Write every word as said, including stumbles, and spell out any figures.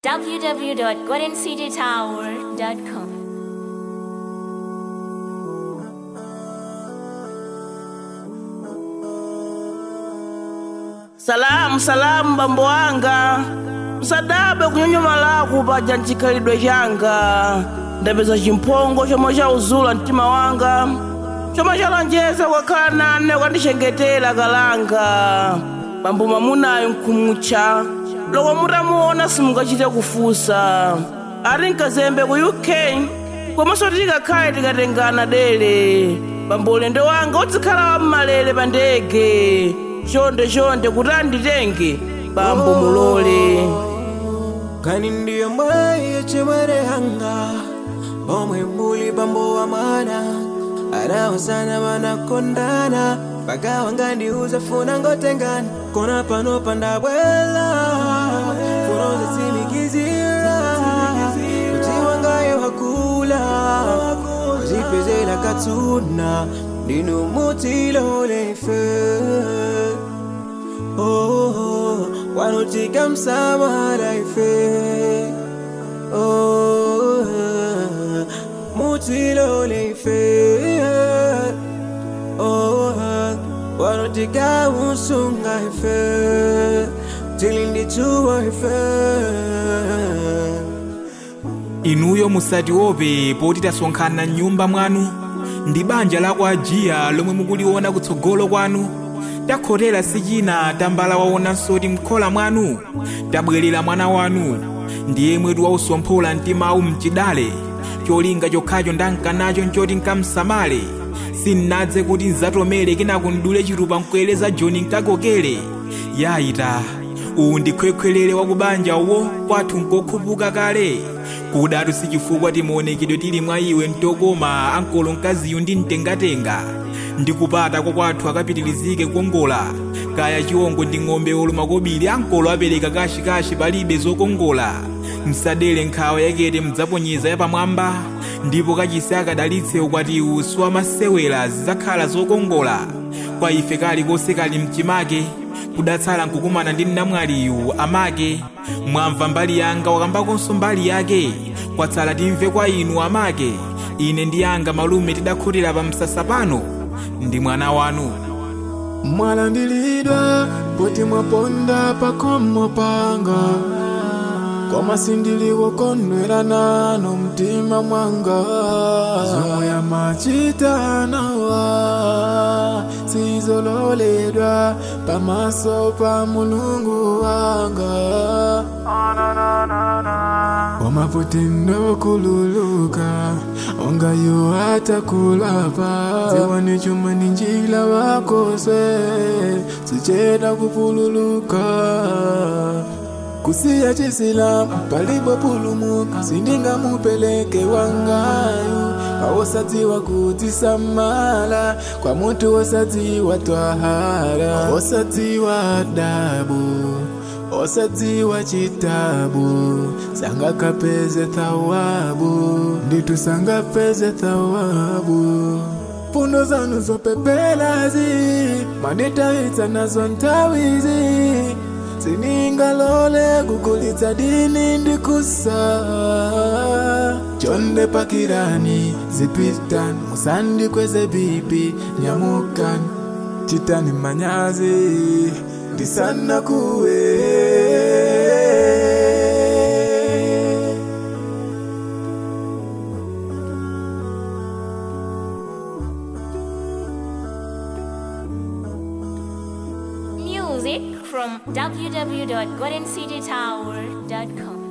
w w w dot golden city tower dot com. Salamu salamu bambo wanga, msadabe kunyonyoma lako paja nchikhalidwe changa. Ndapeza chimphongo chomwe chauzula mtima wanga, chomwe chalonjeza kukhala nane kukandichengetera kalanga. Bambo mamunayo nkhumutcha, loko mutamuona simungachite kufusa. Ati nkazembe ku U K, komanso tikakhale tikatengana dele. Bambo ulendo wanga udzikhala wammalere pa ndege. Chonde chonde kuti anditenge bambo mulole. Kani ndiyo mwaye chemare hanga, omwe muli bambo wa mana. Anaosana wanakondana, paka wangandi uzafuna ngotengana. Kona pano pandabwela, furoza simikizira. Uti wangayo hakula, wajipezela katsuna. Dinu mutilo leife. Oh, wanotika msamara ife. Oh, mutilo leife. Oh, wanotika usunga ife. Tilindi chuwa ife. Inuyo musati ope poti tasonkhana nyumba mwanu. Ndi banja la kwa Ajiya lomwe mukuliona kutsogolo kwanu. Takhotera sichina tambala waona nsoti mkhola mwanu. Tabwerera mwana wanu ndiye mwetu wausomphola mtimawu mchidale. Cholinga chokhacho ndankanacho nchoti nkamsamale. Sinnadze kuti nzatomere kenako ndule chitupa mkweleza Joni nkakokele. Yaita uwu ndikhwekhwelere wakubanja uwo kwathu nkokhupuka kale. Kudatu sichifukwa timaonekedwe tili mwa iwe ntokoma ankolo mkaziyu ndi mtengatenga. Ndikupata kwa kwathu akapitilizike kukongola. Kaya chiwongo ndi ng'ombe oluma kobiri ankolo apereka kashikashi palibe zokongola. Msadele nkhawa yakete mdzaponyeza yapamwamba. Ndipo kachisi akadalitse ukwati usu amasewera zidzakhala zokongola. Kwa ife kali konse kali mchimake, kudatsala nkukumana ndi namwaliyu amake. Mwamva mbali yanga wakambakonso mbali yake. Kwatsala timve kwa inu amake. Ine ndi yanga malume tidakhotera pa msasa pano. Ndi mwana wanu. Mwana ndilidwa poti mwaponda pakomo panga. Koma sindiliko konwera nano mtima mwanga. Zomwe ya machita nawa sizololedwa pamaso pa Mulungu wanga. Koma poti ndokululuka ongayo atakulapa. Ziwani chuma ninjila wakose sicheda kupululuka. Kusiya chisilamu palibo pulumuka. Sindinga mupeleke wangayu. Awosatiwa kutisamala kwa mutu osatiwa twahara. Osatiwa adabu, osatiwa chitabu. Sanga kapeze thawabu, nditu sanga peze thawabu. Pundo zanu zopepelazi, mandita hitsa nazo ntawizi. Sininga lole kukulitsa dini ndikusa. Chonde pakirani zipitan musandi kweze bibi nyamukan. Chitani manyazi ndisana kuwe. Music from w w w dot golden city tower dot com.